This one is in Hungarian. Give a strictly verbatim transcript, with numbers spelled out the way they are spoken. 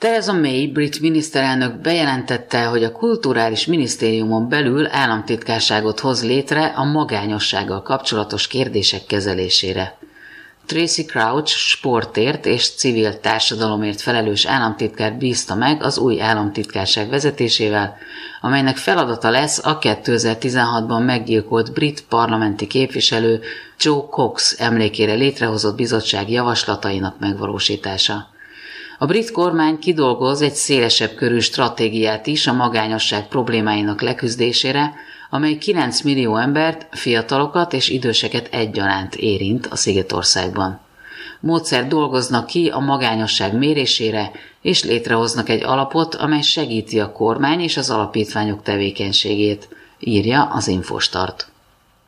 Theresa May brit miniszterelnök bejelentette, hogy a kulturális minisztériumon belül államtitkárságot hoz létre a magányossággal kapcsolatos kérdések kezelésére. Tracy Crouch sportért és civil társadalomért felelős államtitkár bízta meg az új államtitkárság vezetésével, amelynek feladata lesz a kétezer-tizenhatban meggyilkolt brit parlamenti képviselő Joe Cox emlékére létrehozott bizottság javaslatainak megvalósítása. A brit kormány kidolgoz egy szélesebb körű stratégiát is a magányosság problémáinak leküzdésére, amely kilenc millió embert, fiatalokat és időseket egyaránt érint a Szigetországban. Módszert dolgoznak ki a magányosság mérésére, és létrehoznak egy alapot, amely segíti a kormány és az alapítványok tevékenységét, írja az Infostart.